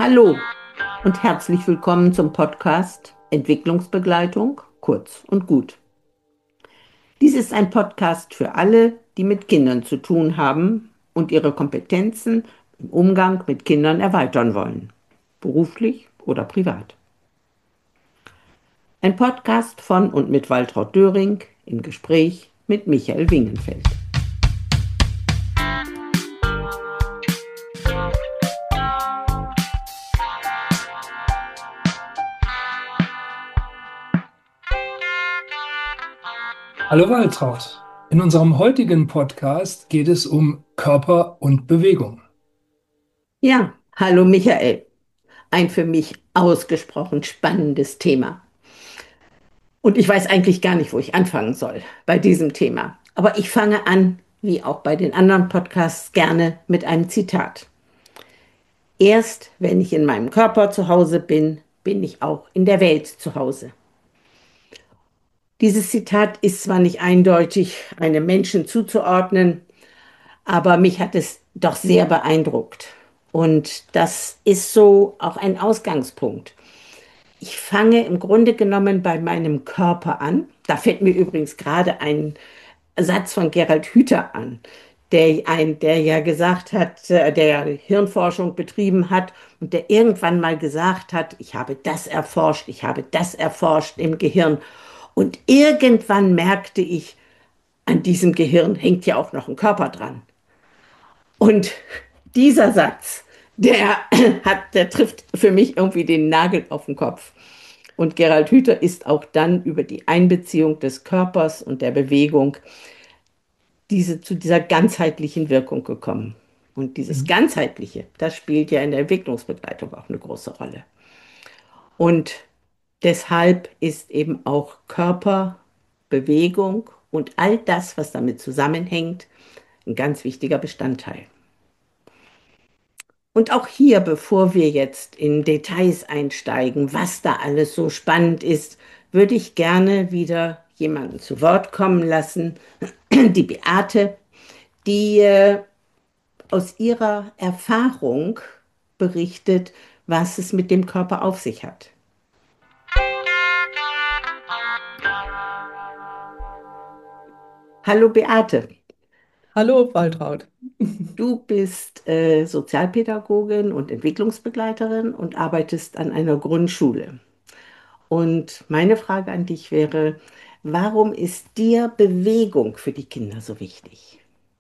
Hallo und herzlich willkommen zum Podcast Entwicklungsbegleitung kurz und gut. Dies ist ein Podcast für alle, die mit Kindern zu tun haben und ihre Kompetenzen im Umgang mit Kindern erweitern wollen, beruflich oder privat. Ein Podcast von und mit Waltraud Döring im Gespräch mit Michael Wingenfeld. Hallo Waltraud. In unserem heutigen Podcast geht es um Körper und Bewegung. Ja, hallo Michael. Ein für mich ausgesprochen spannendes Thema. Und ich weiß eigentlich gar nicht, wo ich anfangen soll bei diesem Thema. Aber ich fange an, wie auch bei den anderen Podcasts, gerne mit einem Zitat. Erst wenn ich in meinem Körper zu Hause bin, bin ich auch in der Welt zu Hause. Dieses Zitat ist zwar nicht eindeutig einem Menschen zuzuordnen, aber mich hat es doch sehr beeindruckt. Und das ist so auch ein Ausgangspunkt. Ich fange im Grunde genommen bei meinem Körper an. Da fällt mir übrigens gerade ein Satz von Gerald Hüther an, der ja gesagt hat, der ja Hirnforschung betrieben hat und der irgendwann mal gesagt hat, ich habe das erforscht im Gehirn. Und irgendwann merkte ich, an diesem Gehirn hängt ja auch noch ein Körper dran. Und dieser Satz, der trifft für mich irgendwie den Nagel auf den Kopf. Und Gerald Hüther ist auch dann über die Einbeziehung des Körpers und der Bewegung zu dieser ganzheitlichen Wirkung gekommen. Und dieses Mhm. Ganzheitliche, das spielt ja in der Entwicklungsbegleitung auch eine große Rolle. Und deshalb ist eben auch Körper, Bewegung und all das, was damit zusammenhängt, ein ganz wichtiger Bestandteil. Und auch hier, bevor wir jetzt in Details einsteigen, was da alles so spannend ist, würde ich gerne wieder jemanden zu Wort kommen lassen, die Beate, die aus ihrer Erfahrung berichtet, was es mit dem Körper auf sich hat. Hallo Beate, Hallo, Waltraud. du bist Sozialpädagogin und Entwicklungsbegleiterin und arbeitest an einer Grundschule. Und meine Frage an dich wäre, warum ist dir Bewegung für die Kinder so wichtig?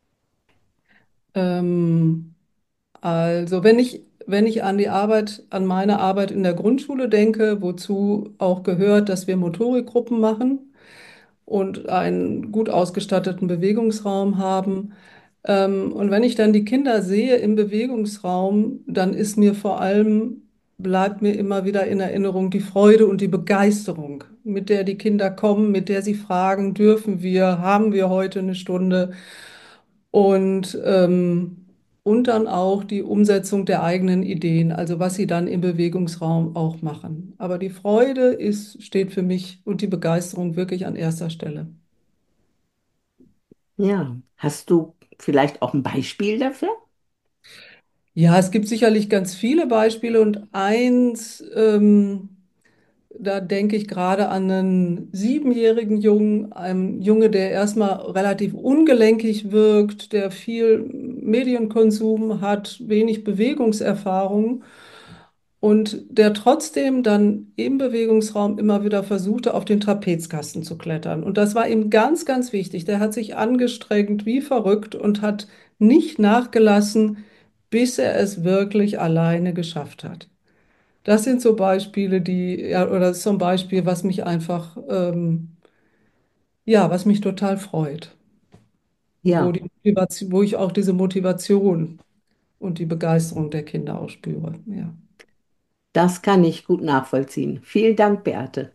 Ähm, wenn ich an an meine Arbeit in der Grundschule denke, wozu auch gehört, dass wir Motorikgruppen machen und einen gut ausgestatteten Bewegungsraum haben. Und wenn ich dann die Kinder sehe im Bewegungsraum, dann bleibt mir immer wieder in Erinnerung die Freude und die Begeisterung, mit der die Kinder kommen, mit der sie fragen, haben wir heute eine Stunde? Und, und dann auch die Umsetzung der eigenen Ideen, also was sie dann im Bewegungsraum auch machen. Aber die steht für mich und die Begeisterung wirklich an erster Stelle. Ja, hast du vielleicht auch ein Beispiel dafür? Ja, es gibt sicherlich ganz viele Beispiele und da denke ich gerade an einen 7-jährigen Jungen, einen Junge, der erstmal relativ ungelenkig wirkt, der viel Medienkonsum hat, wenig Bewegungserfahrung und der trotzdem dann im Bewegungsraum immer wieder versuchte, auf den Trapezkasten zu klettern. Und das war ihm ganz, ganz wichtig. Der hat sich angestrengt wie verrückt und hat nicht nachgelassen, bis er es wirklich alleine geschafft hat. Das sind so Beispiele, oder das ist so ein Beispiel, was mich total freut, Ja, wo ich auch diese Motivation und die Begeisterung der Kinder auch spüre. Ja. das kann ich gut nachvollziehen. Vielen Dank, Beate.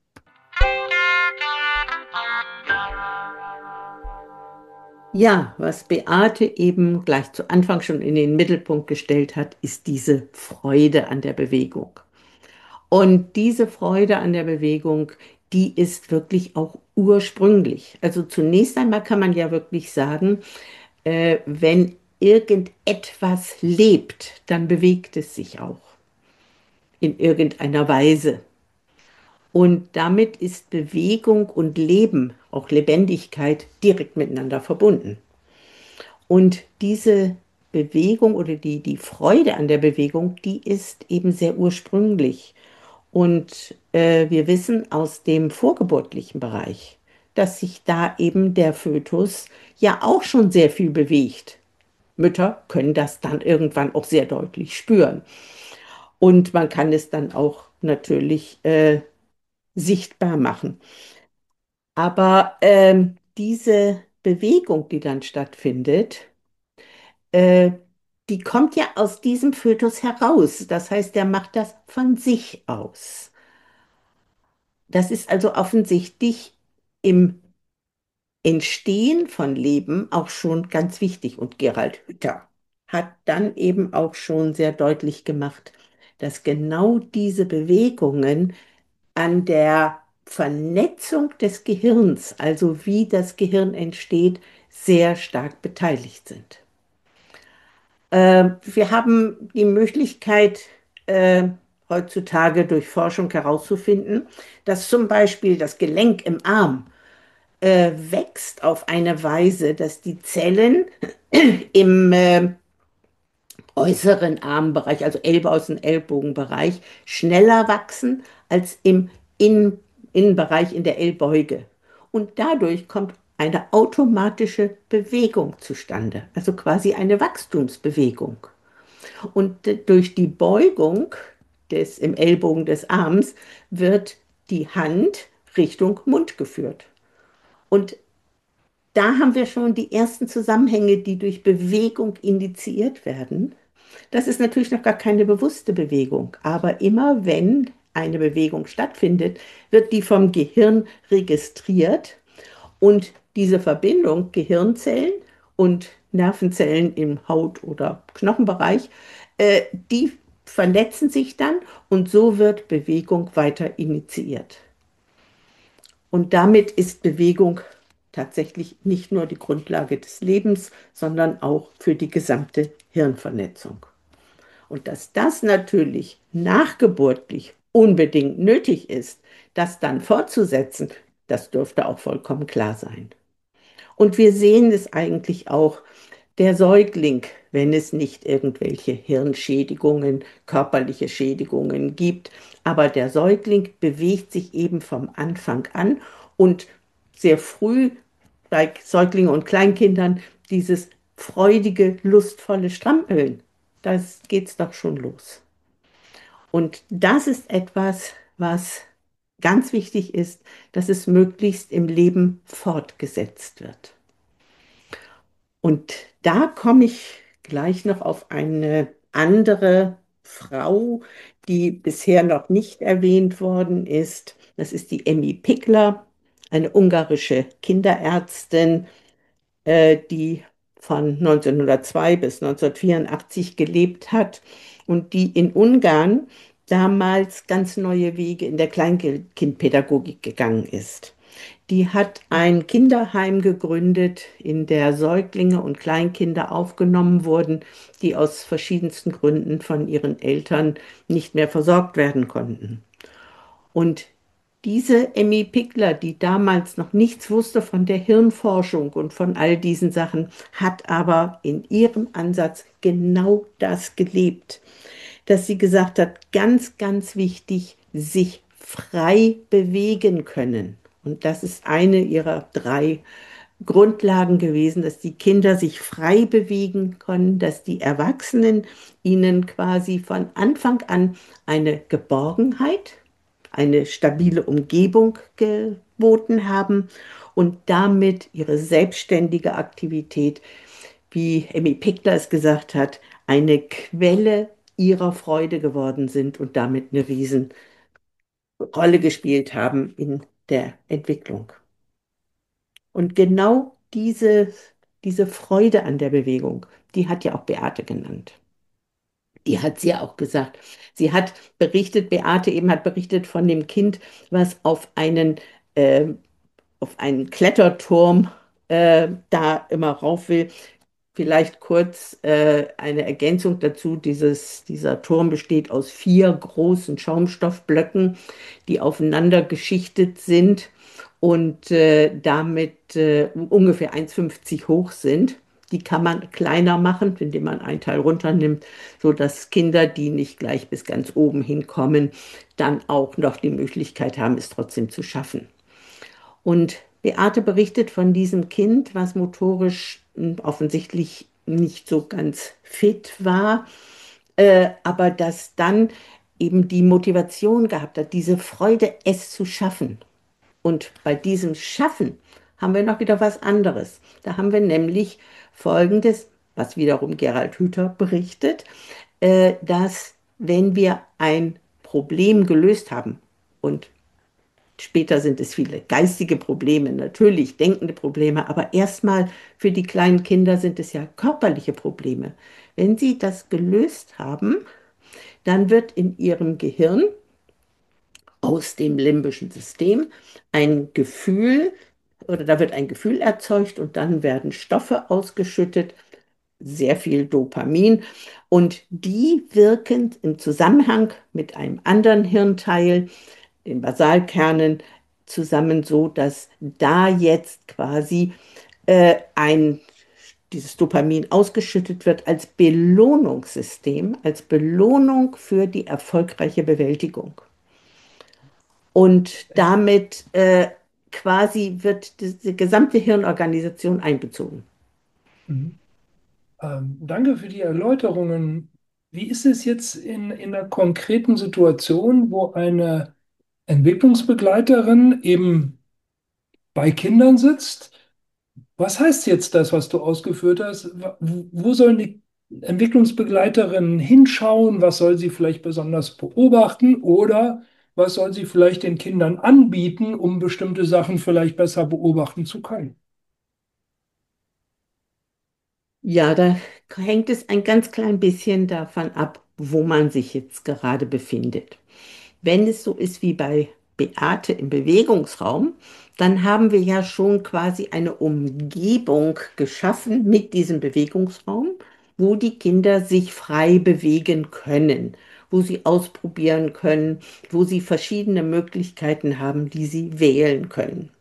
Ja, was Beate eben gleich zu Anfang schon in den Mittelpunkt gestellt hat, ist diese Freude an der Bewegung. Und diese Freude an der Bewegung, die ist wirklich auch ursprünglich. Also zunächst einmal kann man ja wirklich sagen, wenn irgendetwas lebt, dann bewegt es sich auch. in irgendeiner Weise. Und damit ist Bewegung und Leben, auch Lebendigkeit, direkt miteinander verbunden. Und diese Bewegung oder die Freude an der Bewegung, die ist eben sehr ursprünglich. Und wir wissen aus dem vorgeburtlichen Bereich, dass sich da eben der Fötus ja auch schon sehr viel bewegt. Mütter können das dann irgendwann auch sehr deutlich spüren. Und man kann es dann auch natürlich sichtbar machen. Aber diese Bewegung, die dann stattfindet, äh, die kommt ja aus diesem Fötus heraus. Das heißt, der macht das von sich aus. Das ist also offensichtlich im Entstehen von Leben auch schon ganz wichtig. Und Gerald Hüther hat dann eben auch schon sehr deutlich gemacht, dass genau diese Bewegungen an der Vernetzung des Gehirns, also wie das Gehirn entsteht, sehr stark beteiligt sind. Wir haben die Möglichkeit, äh, heutzutage durch Forschung herauszufinden, dass zum Beispiel das Gelenk im Arm wächst auf eine Weise, dass die Zellen im äußeren Armbereich, also Ellbogen, Ellbogenbereich, schneller wachsen als im Innenbereich in der Ellbeuge. Und dadurch kommt eine automatische Bewegung zustande, also quasi eine Wachstumsbewegung. Und durch die Beugung im Ellbogen des Arms wird die Hand Richtung Mund geführt. Und da haben wir schon die ersten Zusammenhänge, die durch Bewegung initiiert werden. Das ist natürlich noch gar keine bewusste Bewegung, aber immer wenn eine Bewegung stattfindet, wird die vom Gehirn registriert und diese Verbindung Gehirnzellen und Nervenzellen im Haut- oder Knochenbereich, die vernetzen sich dann und so wird Bewegung weiter initiiert. Und damit ist Bewegung tatsächlich nicht nur die Grundlage des Lebens, sondern auch für die gesamte Hirnvernetzung. Und dass das natürlich nachgeburtlich unbedingt nötig ist, das dann fortzusetzen, das dürfte auch vollkommen klar sein. Und wir sehen es eigentlich auch, der Säugling, wenn es nicht irgendwelche Hirnschädigungen, körperliche Schädigungen gibt, aber der Säugling bewegt sich eben vom Anfang an und sehr früh bei Säuglingen und Kleinkindern dieses freudige, lustvolle Strampeln. Das geht's doch schon los. Und das ist etwas, was ganz wichtig ist, dass es möglichst im Leben fortgesetzt wird. Und da komme ich gleich noch auf eine andere Frau, die bisher noch nicht erwähnt worden ist. Das ist die Emmy Pikler, eine ungarische Kinderärztin, die von 1902 bis 1984 gelebt hat und die in Ungarn damals ganz neue Wege in der Kleinkindpädagogik gegangen ist. Die hat ein Kinderheim gegründet, in der Säuglinge und Kleinkinder aufgenommen wurden, die aus verschiedensten Gründen von ihren Eltern nicht mehr versorgt werden konnten. Und diese Emmy Pikler, die damals noch nichts wusste von der Hirnforschung und von all diesen Sachen, hat aber in ihrem Ansatz genau das gelebt, dass sie gesagt hat, ganz, ganz wichtig, sich frei bewegen können. Und das ist eine ihrer drei Grundlagen gewesen, dass die Kinder sich frei bewegen können, dass die Erwachsenen ihnen quasi von Anfang an eine Geborgenheit, eine stabile Umgebung geboten haben und damit ihre selbstständige Aktivität, wie Emmy Pikler es gesagt hat, eine Quelle ihrer Freude geworden sind und damit eine Riesenrolle gespielt haben in der Entwicklung. Und genau diese Freude an der Bewegung, die hat ja auch Beate genannt. Die hat sie ja auch gesagt. Sie hat berichtet, Beate eben hat berichtet von dem Kind, was äh, auf einen Kletterturm da immer rauf will. Vielleicht kurz eine Ergänzung dazu. Dieser Turm besteht aus 4 großen Schaumstoffblöcken, die aufeinander geschichtet sind und damit ungefähr 1,50 hoch sind. Die kann man kleiner machen, indem man einen Teil runternimmt, sodass Kinder, die nicht gleich bis ganz oben hinkommen, dann auch noch die Möglichkeit haben, es trotzdem zu schaffen. Und Beate berichtet von diesem Kind, was motorisch offensichtlich nicht so ganz fit war, aber das dann eben die Motivation gehabt hat, diese Freude, es zu schaffen. Und bei diesem Schaffen haben wir noch wieder was anderes. Da haben wir nämlich Folgendes, was wiederum Gerald Hüther berichtet, dass wenn wir ein Problem gelöst haben und später sind es viele geistige Probleme, natürlich denkende Probleme, aber erstmal für die kleinen Kinder sind es ja körperliche Probleme. Wenn sie das gelöst haben, dann wird in ihrem Gehirn aus dem limbischen System ein Gefühl oder da wird ein Gefühl erzeugt und dann werden Stoffe ausgeschüttet, sehr viel Dopamin und die wirken im Zusammenhang mit einem anderen Hirnteil, den Basalkernen, zusammen so, dass da jetzt quasi dieses Dopamin ausgeschüttet wird als Belohnungssystem, als Belohnung für die erfolgreiche Bewältigung. Und damit quasi wird diese gesamte Hirnorganisation einbezogen. Mhm. Danke für die Erläuterungen. Wie ist es jetzt in einer konkreten Situation, wo eine Entwicklungsbegleiterin eben bei Kindern sitzt? Was heißt jetzt das, was du ausgeführt hast? Wo sollen die Entwicklungsbegleiterinnen hinschauen? Was soll sie vielleicht besonders beobachten? Oder was soll sie vielleicht den Kindern anbieten, um bestimmte Sachen vielleicht besser beobachten zu können? Ja, da hängt es ein ganz klein bisschen davon ab, wo man sich jetzt gerade befindet. Wenn es so ist wie bei Beate im Bewegungsraum, dann haben wir ja schon quasi eine Umgebung geschaffen mit diesem Bewegungsraum, wo die Kinder sich frei bewegen können, wo sie ausprobieren können, wo sie verschiedene Möglichkeiten haben, die sie wählen können.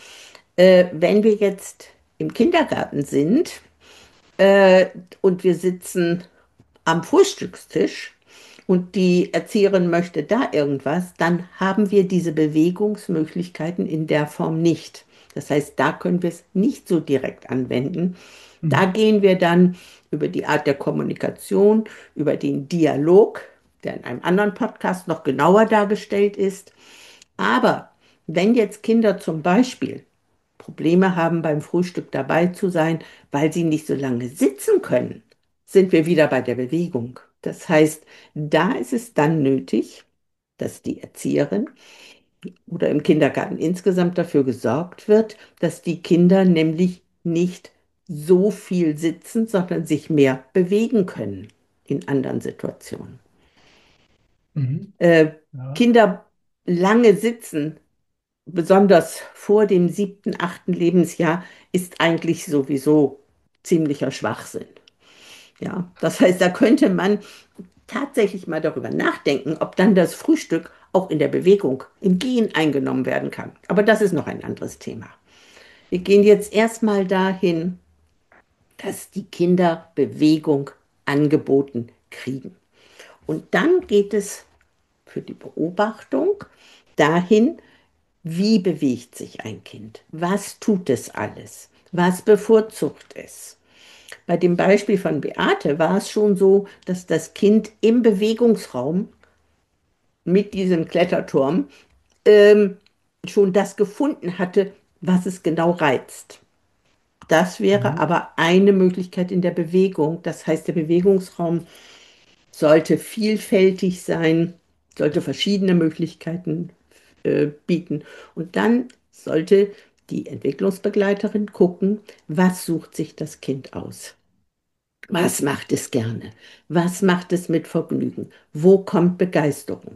Wenn wir jetzt im Kindergarten sind, äh, und wir sitzen am Frühstückstisch und die Erzieherin möchte da irgendwas, dann haben wir diese Bewegungsmöglichkeiten in der Form nicht. Das heißt, da können wir es nicht so direkt anwenden. Da Mhm. gehen wir dann über die Art der Kommunikation, über den Dialog, der in einem anderen Podcast noch genauer dargestellt ist. Aber wenn jetzt Kinder zum Beispiel Probleme haben, beim Frühstück dabei zu sein, weil sie nicht so lange sitzen können, sind wir wieder bei der Bewegung. Das heißt, da ist es dann nötig, dass die Erzieherin oder im Kindergarten insgesamt dafür gesorgt wird, dass die Kinder nämlich nicht so viel sitzen, sondern sich mehr bewegen können in anderen Situationen. Mhm. Äh, Ja. Kinder lange sitzen, besonders vor dem 7., 8. Lebensjahr, ist eigentlich sowieso ziemlicher Schwachsinn. Ja, das heißt, da könnte man tatsächlich mal darüber nachdenken, ob dann das Frühstück auch in der Bewegung, im Gehen eingenommen werden kann. Aber das ist noch ein anderes Thema. Wir gehen jetzt erstmal dahin, dass die Kinder Bewegung angeboten kriegen. Und dann geht es für die Beobachtung dahin, wie bewegt sich ein Kind? Was tut es alles? Was bevorzugt es? Bei dem Beispiel von Beate war es schon so, dass das Kind im Bewegungsraum mit diesem Kletterturm ähm, schon das gefunden hatte, was es genau reizt. Das wäre Mhm. aber eine Möglichkeit in der Bewegung. Das heißt, der Bewegungsraum sollte vielfältig sein, sollte verschiedene Möglichkeiten bieten. Und dann sollte die Entwicklungsbegleiterin gucken, was sucht sich das Kind aus? Was macht es gerne? Was macht es mit Vergnügen? Wo kommt Begeisterung?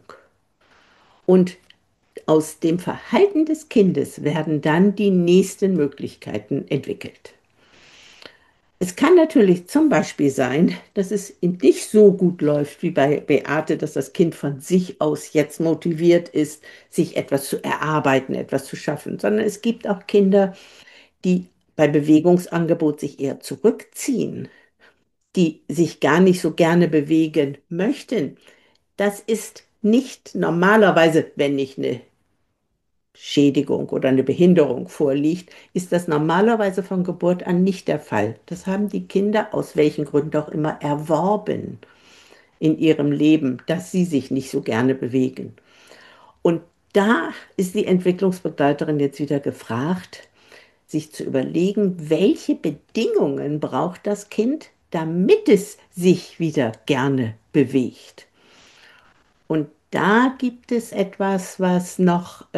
Und aus dem Verhalten des Kindes werden dann die nächsten Möglichkeiten entwickelt. Es kann natürlich zum Beispiel sein, dass es ihm nicht so gut läuft wie bei Beate, dass das Kind von sich aus jetzt motiviert ist, sich etwas zu erarbeiten, etwas zu schaffen, sondern es gibt auch Kinder, die bei Bewegungsangebot sich eher zurückziehen, die sich gar nicht so gerne bewegen möchten. Das ist nicht normalerweise, wenn nicht eine Schädigung oder eine Behinderung vorliegt, ist das normalerweise von Geburt an nicht der Fall. Das haben die Kinder aus welchen Gründen auch immer erworben in ihrem Leben, dass sie sich nicht so gerne bewegen. Und da ist die Entwicklungsbegleiterin jetzt wieder gefragt, sich zu überlegen, welche Bedingungen braucht das Kind, damit es sich wieder gerne bewegt. Und da gibt es etwas, was noch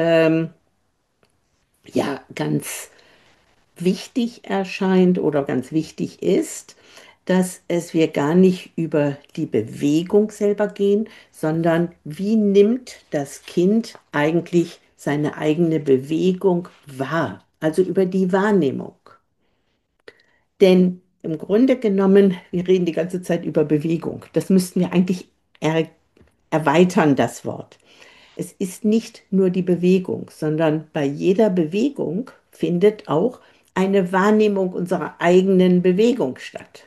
ja ganz wichtig erscheint oder ganz wichtig ist, dass es wir gar nicht über die Bewegung selber gehen, sondern wie nimmt das Kind eigentlich seine eigene Bewegung wahr, also über die Wahrnehmung. Denn im Grunde genommen, wir reden die ganze Zeit über Bewegung. Das müssten wir eigentlich er erweitern, das Wort. Es ist nicht nur die Bewegung, sondern bei jeder Bewegung findet auch eine Wahrnehmung unserer eigenen Bewegung statt.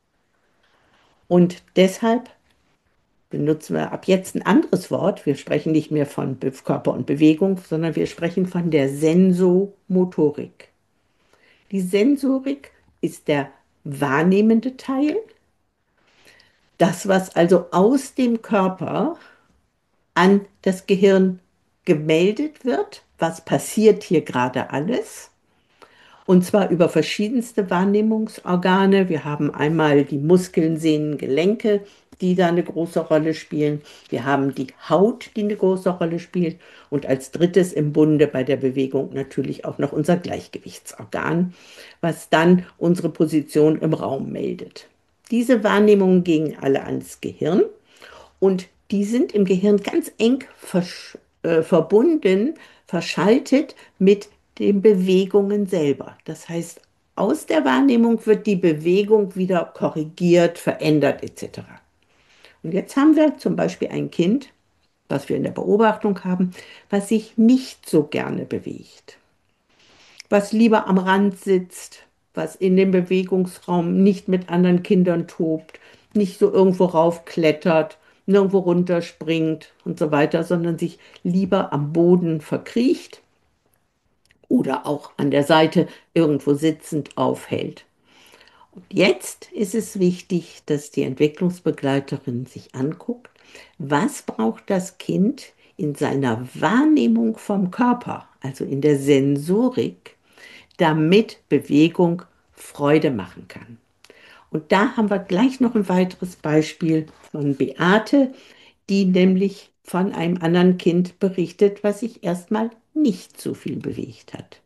Und deshalb benutzen wir ab jetzt ein anderes Wort. Wir sprechen nicht mehr von Körper und Bewegung, sondern wir sprechen von der Sensomotorik. Die Sensorik ist der wahrnehmende Teil, das, was also aus dem Körper an das Gehirn gemeldet wird, was passiert hier gerade alles. Und zwar über verschiedenste Wahrnehmungsorgane. Wir haben einmal die Muskeln, Sehnen, Gelenke, die da eine große Rolle spielen. Wir haben die Haut, die eine große Rolle spielt. Und als drittes im Bunde bei der Bewegung natürlich auch noch unser Gleichgewichtsorgan, was dann unsere Position im Raum meldet. Diese Wahrnehmungen gehen alle ans Gehirn und die sind im Gehirn ganz eng verbunden, verschaltet mit den Bewegungen selber. Das heißt, aus der Wahrnehmung wird die Bewegung wieder korrigiert, verändert etc. Und jetzt haben wir zum Beispiel ein Kind, was wir in der Beobachtung haben, was sich nicht so gerne bewegt, was lieber am Rand sitzt, was in dem Bewegungsraum nicht mit anderen Kindern tobt, nicht so irgendwo raufklettert, nirgendwo runterspringt und so weiter, sondern sich lieber am Boden verkriecht oder auch an der Seite irgendwo sitzend aufhält. Und jetzt ist es wichtig, dass die Entwicklungsbegleiterin sich anguckt, was braucht das Kind in seiner Wahrnehmung vom Körper, also in der Sensorik, damit Bewegung Freude machen kann. Und da haben wir gleich noch ein weiteres Beispiel von Beate, die nämlich von einem anderen Kind berichtet, was sich erstmal nicht so viel bewegt hat.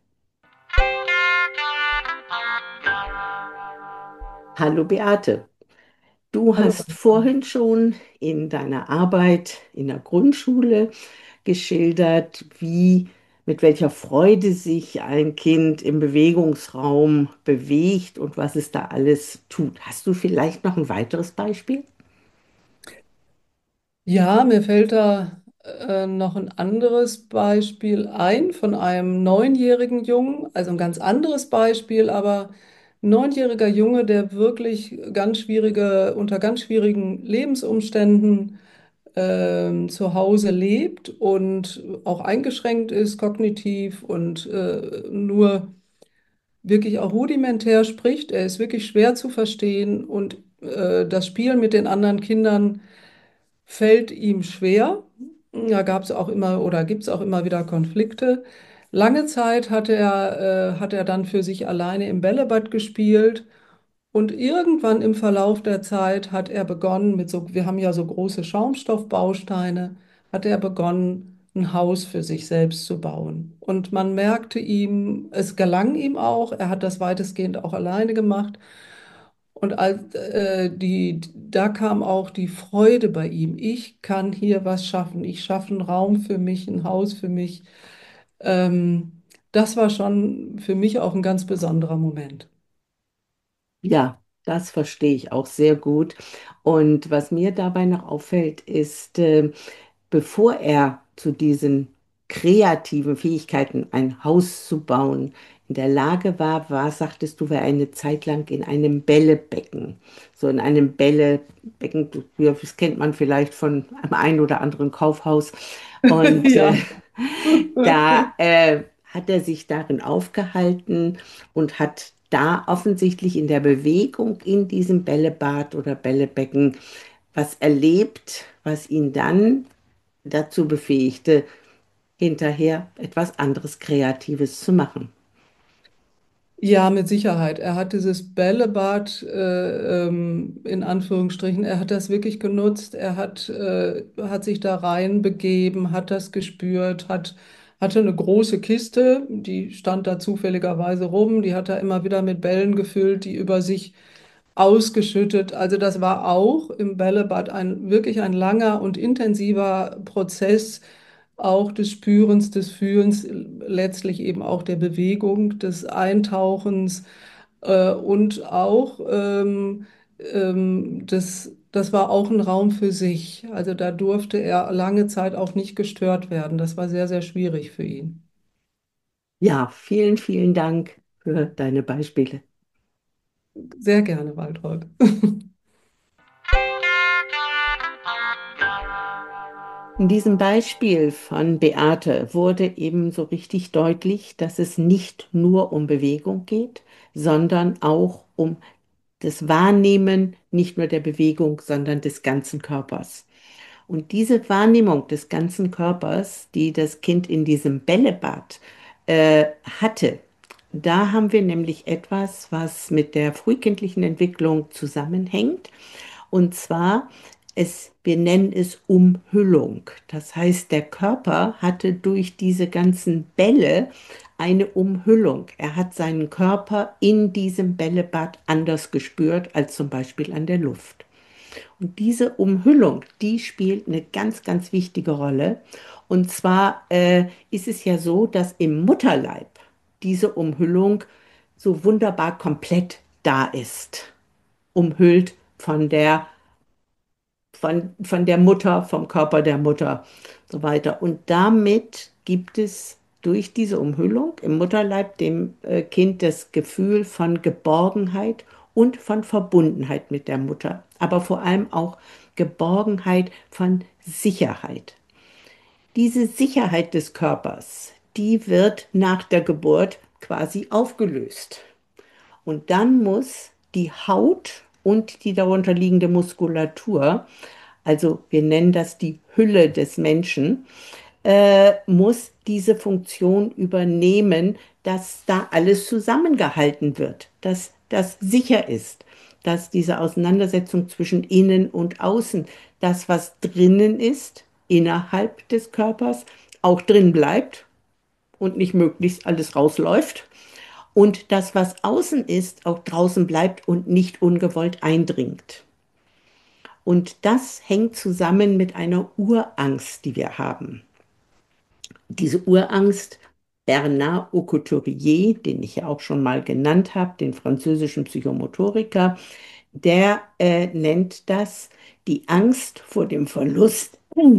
Hallo Beate, du Hallo. hast vorhin schon in deiner Arbeit in der Grundschule geschildert, wie mit welcher Freude sich ein Kind im Bewegungsraum bewegt und was es da alles tut. Hast du vielleicht noch ein weiteres Beispiel? Ja, mir fällt da noch ein anderes Beispiel ein von einem neunjährigen Jungen, also ein ganz anderes Beispiel, aber ein neunjähriger Junge, der wirklich unter ganz schwierigen Lebensumständen zu Hause lebt und auch eingeschränkt ist kognitiv und nur wirklich auch rudimentär spricht. Er ist wirklich schwer zu verstehen und das Spielen mit den anderen Kindern fällt ihm schwer. Da gab es auch immer oder gibt es auch immer wieder Konflikte. Lange Zeit hat er dann für sich alleine im Bällebad gespielt und irgendwann im Verlauf der Zeit hat er begonnen wir haben ja so große Schaumstoffbausteine, hat er begonnen, ein Haus für sich selbst zu bauen. Und man merkte ihm, es gelang ihm auch, er hat das weitestgehend auch alleine gemacht. Und da kam auch die Freude bei ihm. Ich kann hier was schaffen. Ich schaffe einen Raum für mich, ein Haus für mich. Das war schon für mich auch ein ganz besonderer Moment. Ja, das verstehe ich auch sehr gut. Und was mir dabei noch auffällt, ist, bevor er zu diesen kreativen Fähigkeiten, ein Haus zu bauen, in der Lage war, sagtest du, war er eine Zeit lang in einem Bällebecken. So in einem Bällebecken, ja, das kennt man vielleicht von einem einen oder anderen Kaufhaus. Und Ja. da hat er sich darin aufgehalten und hat da offensichtlich in der Bewegung in diesem Bällebad oder Bällebecken was erlebt, was ihn dann dazu befähigte, hinterher etwas anderes Kreatives zu machen. Ja, mit Sicherheit. Er hat dieses Bällebad, in Anführungsstrichen, er hat das wirklich genutzt. Er hat sich da reinbegeben, hat das gespürt, hatte eine große Kiste, die stand da zufälligerweise rum, die hat er immer wieder mit Bällen gefüllt, die über sich ausgeschüttet. Also das war auch im Bällebad wirklich ein langer und intensiver Prozess, auch des Spürens, des Fühlens, letztlich eben auch der Bewegung, des Eintauchens und auch das war auch ein Raum für sich. Also da durfte er lange Zeit auch nicht gestört werden. Das war sehr, sehr schwierig für ihn. Ja, vielen, vielen Dank für deine Beispiele. Sehr gerne, Waltraud. In diesem Beispiel von Beate wurde eben so richtig deutlich, dass es nicht nur um Bewegung geht, sondern auch um das Wahrnehmen nicht nur der Bewegung, sondern des ganzen Körpers. Und diese Wahrnehmung des ganzen Körpers, die das Kind in diesem Bällebad hatte, da haben wir nämlich etwas, was mit der frühkindlichen Entwicklung zusammenhängt. Und zwar, wir nennen es Umhüllung. Das heißt, der Körper hatte durch diese ganzen Bälle eine Umhüllung. Er hat seinen Körper in diesem Bällebad anders gespürt als zum Beispiel an der Luft. Und diese Umhüllung, die spielt eine ganz, ganz wichtige Rolle. Und zwar ist es ja so, dass im Mutterleib diese Umhüllung so wunderbar komplett da ist, umhüllt von der Mutter, vom Körper der Mutter, so weiter. Und damit gibt es durch diese Umhüllung im Mutterleib dem Kind das Gefühl von Geborgenheit und von Verbundenheit mit der Mutter, aber vor allem auch Geborgenheit von Sicherheit. Diese Sicherheit des Körpers, die wird nach der Geburt quasi aufgelöst. Und dann muss die Haut und die darunter liegende Muskulatur, also wir nennen das die Hülle des Menschen, muss diese Funktion übernehmen, dass da alles zusammengehalten wird, dass das sicher ist, dass diese Auseinandersetzung zwischen innen und außen, das, was drinnen ist, innerhalb des Körpers, auch drin bleibt und nicht möglichst alles rausläuft. Und das, was außen ist, auch draußen bleibt und nicht ungewollt eindringt. Und das hängt zusammen mit einer Urangst, die wir haben. Diese Urangst, Bernard Couturier, den ich ja auch schon mal genannt habe, den französischen Psychomotoriker, der nennt das die Angst vor dem Verlust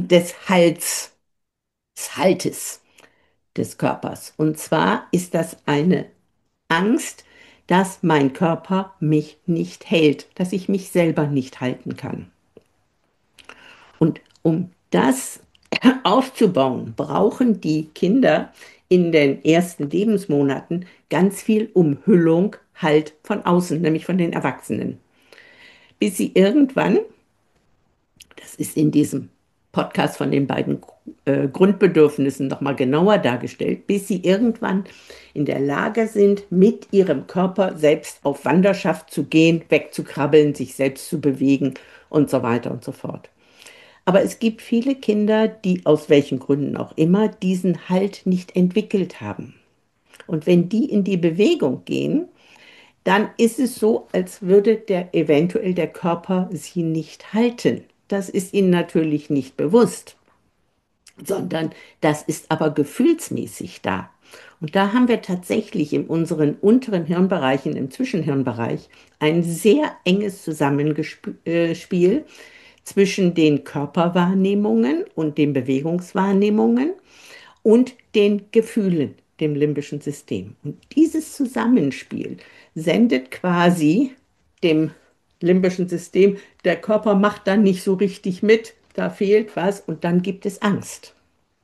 des Haltes des Körpers. Und zwar ist das eine Angst, dass mein Körper mich nicht hält, dass ich mich selber nicht halten kann. Und um das aufzubauen, brauchen die Kinder in den ersten Lebensmonaten ganz viel Umhüllung halt von außen, nämlich von den Erwachsenen. Bis sie irgendwann, das ist in diesem Podcast von den beiden Grundbedürfnissen nochmal genauer dargestellt, bis sie irgendwann in der Lage sind, mit ihrem Körper selbst auf Wanderschaft zu gehen, wegzukrabbeln, sich selbst zu bewegen und so weiter und so fort. Aber es gibt viele Kinder, die aus welchen Gründen auch immer diesen Halt nicht entwickelt haben. Und wenn die in die Bewegung gehen, dann ist es so, als würde eventuell der Körper sie nicht halten. Das ist ihnen natürlich nicht bewusst, sondern das ist aber gefühlsmäßig da. Und da haben wir tatsächlich in unseren unteren Hirnbereichen, im Zwischenhirnbereich, ein sehr enges Zusammenspiel zwischen den Körperwahrnehmungen und den Bewegungswahrnehmungen und den Gefühlen, dem limbischen System. Und dieses Zusammenspiel sendet quasi dem limbischen System, der Körper macht dann nicht so richtig mit, da fehlt was und dann gibt es Angst.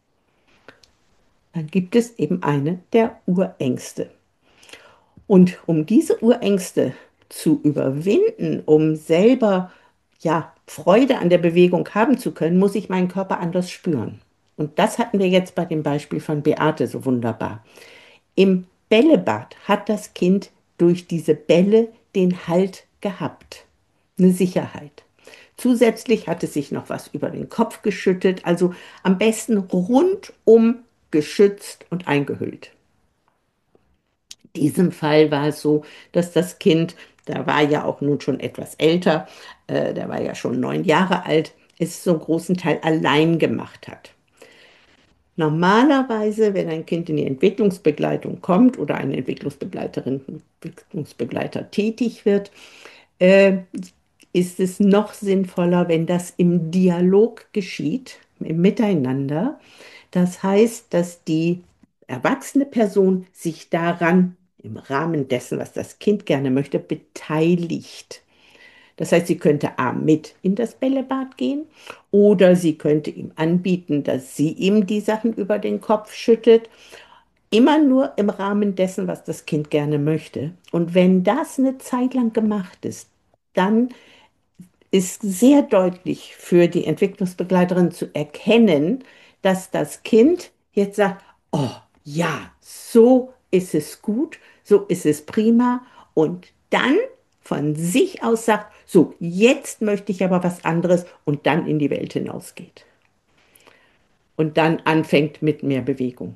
Dann gibt es eben eine der Urängste. Und um diese Urängste zu überwinden, um selber ja Freude an der Bewegung haben zu können, muss ich meinen Körper anders spüren. Und das hatten wir jetzt bei dem Beispiel von Beate so wunderbar. Im Bällebad hat das Kind durch diese Bälle den Halt gehabt, eine Sicherheit. Zusätzlich hat es sich noch was über den Kopf geschüttet, also am besten rundum geschützt und eingehüllt. In diesem Fall war es so, dass das Kind, da war ja auch nun schon etwas älter, der war ja schon 9 Jahre alt, es so einen großen Teil allein gemacht hat. Normalerweise, wenn ein Kind in die Entwicklungsbegleitung kommt oder eine Entwicklungsbegleiterin, Entwicklungsbegleiter tätig wird, äh, ist es noch sinnvoller, wenn das im Dialog geschieht, im Miteinander. Das heißt, dass die erwachsene Person sich daran im Rahmen dessen, was das Kind gerne möchte, beteiligt. Das heißt, sie könnte A mit in das Bällebad gehen oder sie könnte ihm anbieten, dass sie ihm die Sachen über den Kopf schüttet. Immer nur im Rahmen dessen, was das Kind gerne möchte. Und wenn das eine Zeit lang gemacht ist, dann ist sehr deutlich für die Entwicklungsbegleiterin zu erkennen, dass das Kind jetzt sagt, oh ja, so ist es gut, so ist es prima und dann von sich aus sagt, so, jetzt möchte ich aber was anderes und dann in die Welt hinausgeht und dann anfängt mit mehr Bewegung.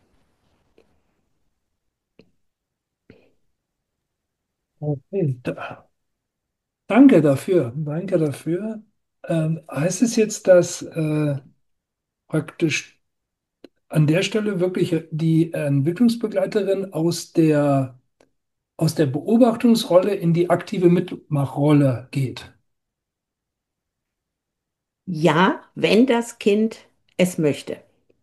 Okay, danke dafür. Danke dafür. Heißt es jetzt, dass praktisch an der Stelle wirklich die Entwicklungsbegleiterin aus der Beobachtungsrolle in die aktive Mitmachrolle geht? Ja, wenn das Kind es möchte.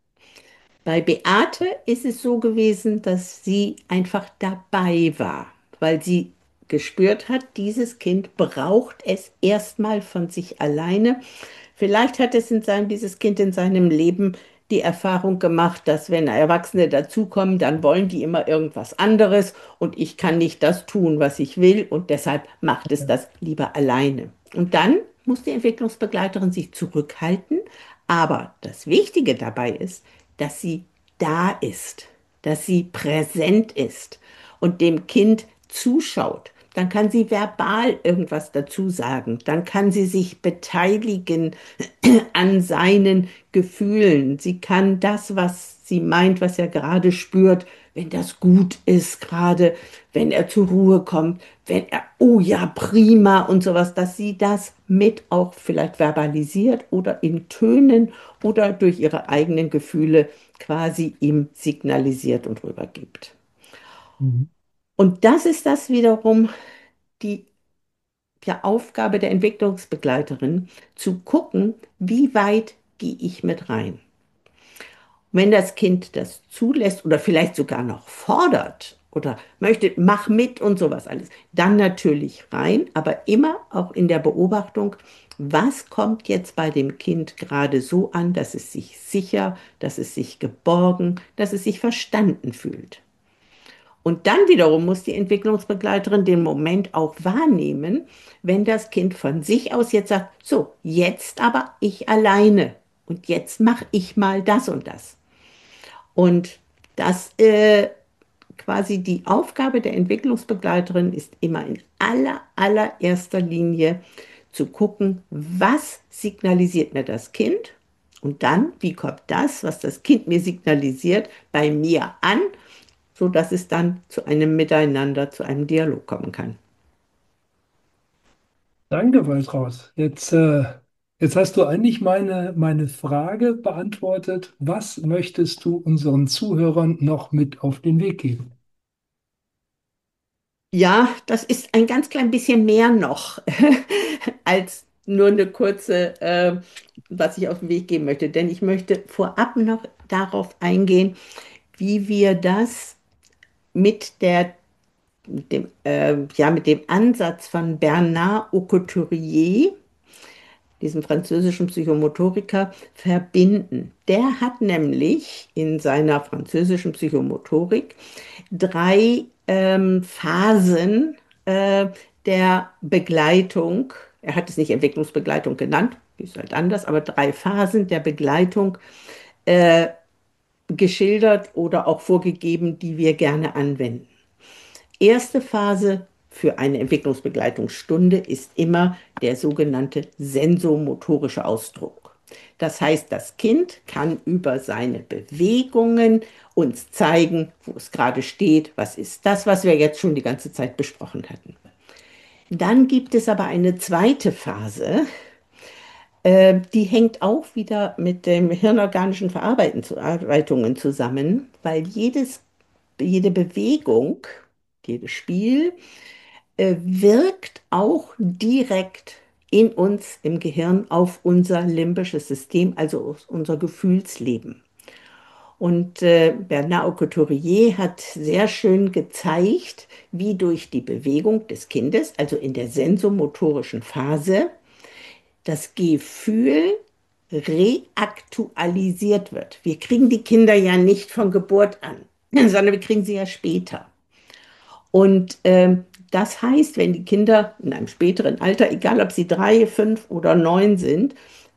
Bei Beate ist es so gewesen, dass sie einfach dabei war, weil sie gespürt hat, dieses Kind braucht es erstmal von sich alleine. Vielleicht hat es dieses Kind in seinem Leben die Erfahrung gemacht, dass wenn Erwachsene dazukommen, dann wollen die immer irgendwas anderes und ich kann nicht das tun, was ich will und deshalb macht es das lieber alleine. Und dann muss die Entwicklungsbegleiterin sich zurückhalten, aber das Wichtige dabei ist, dass sie da ist, dass sie präsent ist und dem Kind zuschaut. Dann kann sie verbal irgendwas dazu sagen. Dann kann sie sich beteiligen an seinen Gefühlen. Sie kann das, was sie meint, was er gerade spürt, wenn das gut ist, gerade wenn er zur Ruhe kommt, wenn er, oh ja, prima und sowas, dass sie das mit auch vielleicht verbalisiert oder in Tönen oder durch ihre eigenen Gefühle quasi ihm signalisiert und rübergibt. Mhm. Und das ist das wiederum die ja, Aufgabe der Entwicklungsbegleiterin, zu gucken, wie weit gehe ich mit rein. Wenn das Kind das zulässt oder vielleicht sogar noch fordert oder möchte, mach mit und sowas alles, dann natürlich rein, aber immer auch in der Beobachtung, was kommt jetzt bei dem Kind gerade so an, dass es sich sicher, dass es sich geborgen, dass es sich verstanden fühlt. Und dann wiederum muss die Entwicklungsbegleiterin den Moment auch wahrnehmen, wenn das Kind von sich aus jetzt sagt, so, jetzt aber ich alleine und jetzt mache ich mal das und das. Und das quasi die Aufgabe der Entwicklungsbegleiterin ist immer in allererster Linie zu gucken, was signalisiert mir das Kind und dann, wie kommt das, was das Kind mir signalisiert, bei mir an, sodass es dann zu einem Miteinander, zu einem Dialog kommen kann. Danke, Waltraud. Jetzt Jetzt hast du eigentlich meine Frage beantwortet. Was möchtest du unseren Zuhörern noch mit auf den Weg geben? Ja, das ist ein ganz klein bisschen mehr noch als nur eine kurze, was ich auf den Weg geben möchte. Denn ich möchte vorab noch darauf eingehen, wie wir das mit mit dem Ansatz von Bernard Aucouturier, diesem französischen Psychomotoriker, verbinden. Der hat nämlich in seiner französischen Psychomotorik drei Phasen der Begleitung, er hat es nicht Entwicklungsbegleitung genannt, die ist halt anders, aber drei Phasen der Begleitung äh, geschildert oder auch vorgegeben, die wir gerne anwenden. Erste Phase für eine Entwicklungsbegleitungsstunde ist immer der sogenannte sensomotorische Ausdruck. Das heißt, das Kind kann über seine Bewegungen uns zeigen, wo es gerade steht, was ist das, was wir jetzt schon die ganze Zeit besprochen hatten. Dann gibt es aber eine zweite Phase, die hängt auch wieder mit dem hirnorganischen Verarbeitungen zusammen, weil jede Bewegung, jedes Spiel wirkt auch direkt in uns im Gehirn auf unser limbisches System, also auf unser Gefühlsleben. Und Bernard Couturier hat sehr schön gezeigt, wie durch die Bewegung des Kindes, also in der sensomotorischen Phase, das Gefühl reaktualisiert wird. Wir kriegen die Kinder ja nicht von Geburt an, sondern wir kriegen sie ja später. Und das heißt, wenn die Kinder in einem späteren Alter, egal ob sie 3, 5 oder 9 sind,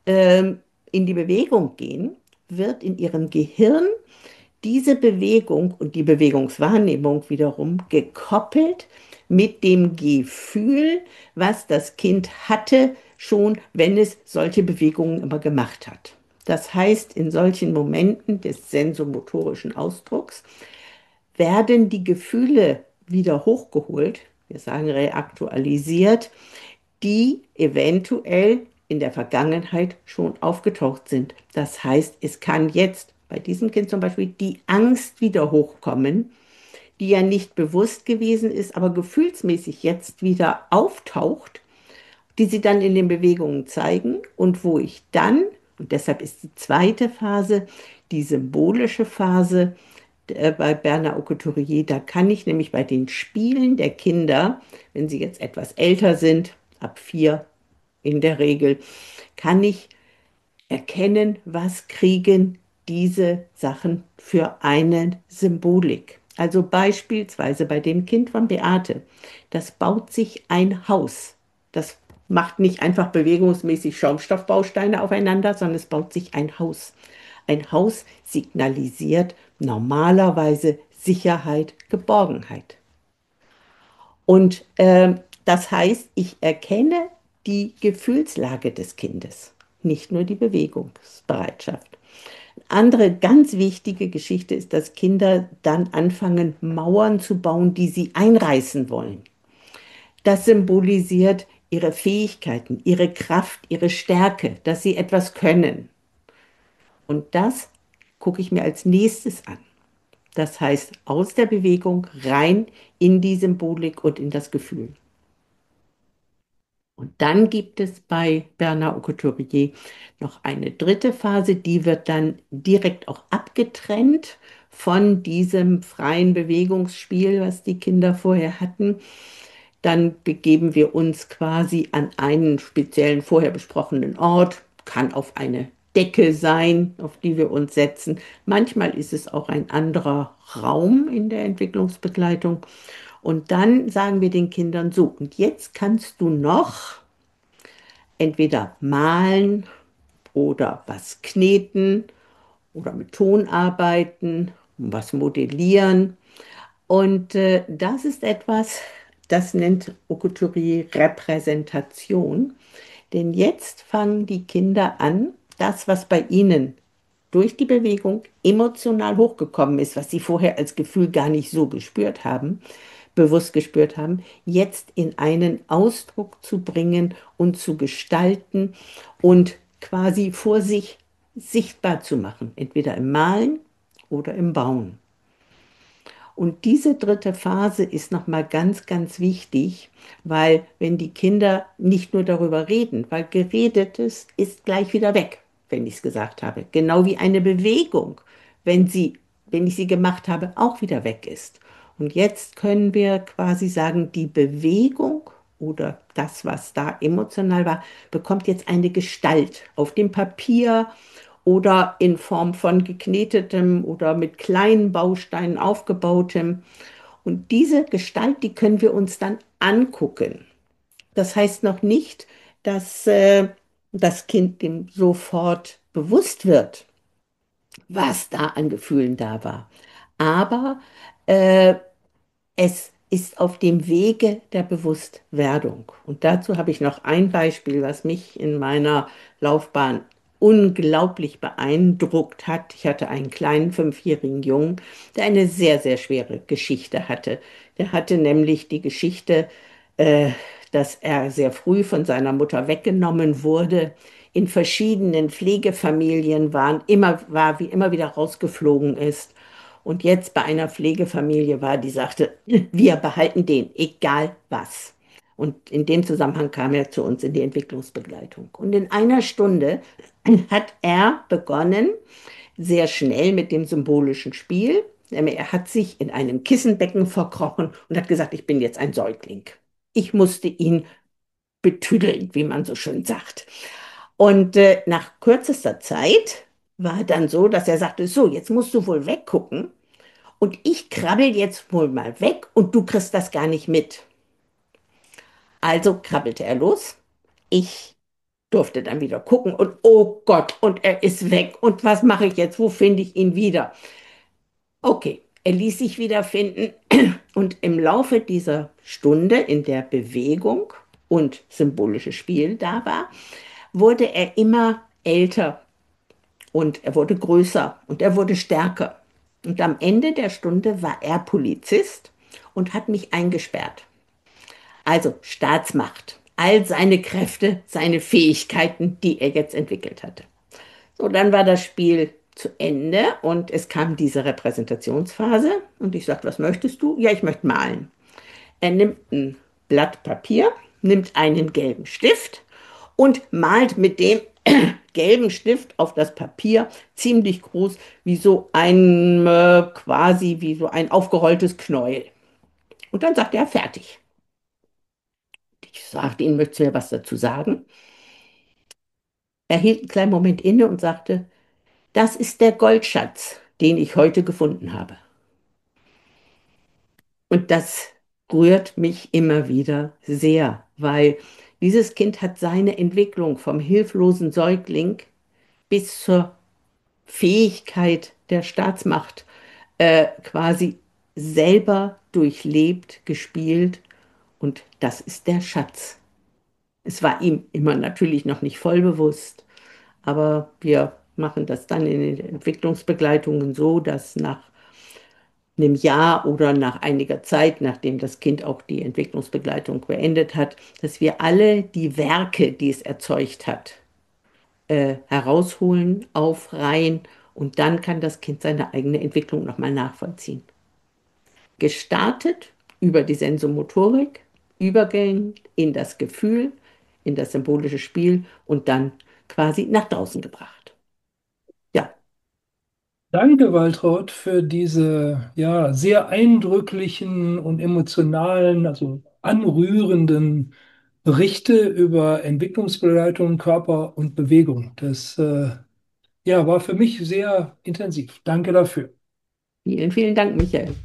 in die Bewegung gehen, wird in ihrem Gehirn diese Bewegung und die Bewegungswahrnehmung wiederum gekoppelt mit dem Gefühl, was das Kind hatte, schon wenn es solche Bewegungen immer gemacht hat. Das heißt, in solchen Momenten des sensomotorischen Ausdrucks werden die Gefühle wieder hochgeholt, wir sagen reaktualisiert, die eventuell in der Vergangenheit schon aufgetaucht sind. Das heißt, es kann jetzt bei diesem Kind zum Beispiel die Angst wieder hochkommen, die ja nicht bewusst gewesen ist, aber gefühlsmäßig jetzt wieder auftaucht, die sie dann in den Bewegungen zeigen und wo ich dann, und deshalb ist die zweite Phase, die symbolische Phase, bei Bernard Aucouturier, da kann ich nämlich bei den Spielen der Kinder, wenn sie jetzt etwas älter sind, ab 4 in der Regel, kann ich erkennen, was kriegen diese Sachen für eine Symbolik. Also beispielsweise bei dem Kind von Beate, das baut sich ein Haus. Das macht nicht einfach bewegungsmäßig Schaumstoffbausteine aufeinander, sondern es baut sich ein Haus. Ein Haus signalisiert normalerweise Sicherheit, Geborgenheit. Und das heißt, ich erkenne die Gefühlslage des Kindes, nicht nur die Bewegungsbereitschaft. Andere ganz wichtige Geschichte ist, dass Kinder dann anfangen, Mauern zu bauen, die sie einreißen wollen. Das symbolisiert ihre Fähigkeiten, ihre Kraft, ihre Stärke, dass sie etwas können. Und das gucke ich mir als nächstes an. Das heißt, aus der Bewegung rein in die Symbolik und in das Gefühl. Und dann gibt es bei Bernard Couturier noch eine dritte Phase, die wird dann direkt auch abgetrennt von diesem freien Bewegungsspiel, was die Kinder vorher hatten. Dann begeben wir uns quasi an einen speziellen vorher besprochenen Ort, kann auf eine Decke sein, auf die wir uns setzen. Manchmal ist es auch ein anderer Raum in der Entwicklungsbegleitung. Und dann sagen wir den Kindern so, und jetzt kannst du noch entweder malen oder was kneten oder mit Ton arbeiten, was modellieren. Und das ist etwas, das nennt Aucouturier Repräsentation. Denn jetzt fangen die Kinder an, das, was bei ihnen durch die Bewegung emotional hochgekommen ist, was sie vorher als Gefühl gar nicht so gespürt haben, bewusst gespürt haben, jetzt in einen Ausdruck zu bringen und zu gestalten und quasi vor sich sichtbar zu machen, entweder im Malen oder im Bauen. Und diese dritte Phase ist nochmal ganz, ganz wichtig, weil wenn die Kinder nicht nur darüber reden, weil Geredetes ist gleich wieder weg, wenn ich es gesagt habe. Genau wie eine Bewegung, wenn sie, wenn ich sie gemacht habe, auch wieder weg ist. Und jetzt können wir quasi sagen, die Bewegung oder das, was da emotional war, bekommt jetzt eine Gestalt auf dem Papier oder in Form von geknetetem oder mit kleinen Bausteinen aufgebautem. Und diese Gestalt, die können wir uns dann angucken. Das heißt noch nicht, dass das Kind dem sofort bewusst wird, was da an Gefühlen da war. Aber äh, es ist auf dem Wege der Bewusstwerdung. Und dazu habe ich noch ein Beispiel, was mich in meiner Laufbahn unglaublich beeindruckt hat. Ich hatte einen kleinen fünfjährigen Jungen, der eine sehr, sehr schwere Geschichte hatte. Der hatte nämlich die Geschichte, äh, dass er sehr früh von seiner Mutter weggenommen wurde, in verschiedenen Pflegefamilien war, wie immer wieder rausgeflogen ist und jetzt bei einer Pflegefamilie war, die sagte, wir behalten den, egal was. Und in dem Zusammenhang kam er zu uns in die Entwicklungsbegleitung. Und in einer Stunde hat er begonnen, sehr schnell mit dem symbolischen Spiel. Er hat sich in einem Kissenbecken verkrochen und hat gesagt, ich bin jetzt ein Säugling. Ich musste ihn betüdeln, wie man so schön sagt. Und nach kürzester Zeit war dann so, dass er sagte, so, jetzt musst du wohl weggucken. Und ich krabbel jetzt wohl mal weg und du kriegst das gar nicht mit. Also krabbelte er los. Ich durfte dann wieder gucken und oh Gott, und er ist weg. Und was mache ich jetzt? Wo finde ich ihn wieder? Okay, er ließ sich wiederfinden und im Laufe dieser Stunde, in der Bewegung und symbolisches Spiel da war, wurde er immer älter und er wurde größer und er wurde stärker. Und am Ende der Stunde war er Polizist und hat mich eingesperrt. Also Staatsmacht, all seine Kräfte, seine Fähigkeiten, die er jetzt entwickelt hatte. So, dann war das Spiel zu Ende und es kam diese Repräsentationsphase und ich sagte, was möchtest du? Ja, ich möchte malen. Er nimmt ein Blatt Papier, nimmt einen gelben Stift und malt mit dem gelben Stift auf das Papier ziemlich groß, wie so ein quasi wie so ein aufgerolltes Knäuel. Und dann sagt er fertig. Ich sagte ihm, möchtest du ja was dazu sagen? Er hielt einen kleinen Moment inne und sagte, das ist der Goldschatz, den ich heute gefunden habe. Und das rührt mich immer wieder sehr, weil dieses Kind hat seine Entwicklung vom hilflosen Säugling bis zur Fähigkeit der Staatsmacht quasi selber durchlebt, gespielt und das ist der Schatz. Es war ihm immer natürlich noch nicht voll bewusst, aber wir machen das dann in den Entwicklungsbegleitungen so, dass nach einem Jahr oder nach einiger Zeit, nachdem das Kind auch die Entwicklungsbegleitung beendet hat, dass wir alle die Werke, die es erzeugt hat, herausholen, aufreihen und dann kann das Kind seine eigene Entwicklung nochmal nachvollziehen. Gestartet über die Sensomotorik, übergehend in das Gefühl, in das symbolische Spiel und dann quasi nach draußen gebracht. Ja, Danke, Waltraud, für diese ja sehr eindrücklichen und emotionalen, also anrührenden Berichte über Entwicklungsbegleitung, Körper und Bewegung. Das ja, war für mich sehr intensiv. Danke dafür. vielen, vielen Dank, Michael.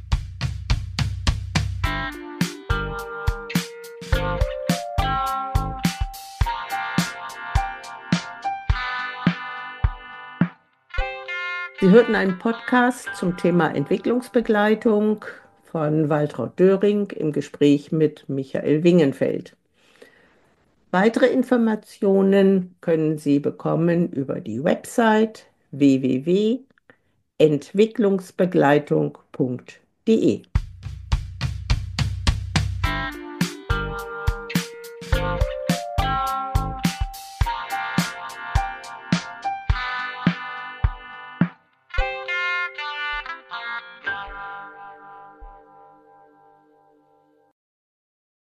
Sie hörten einen Podcast zum Thema Entwicklungsbegleitung von Waltraud Döring im Gespräch mit Michael Wingenfeld. Weitere Informationen können Sie bekommen über die Website www.entwicklungsbegleitung.de.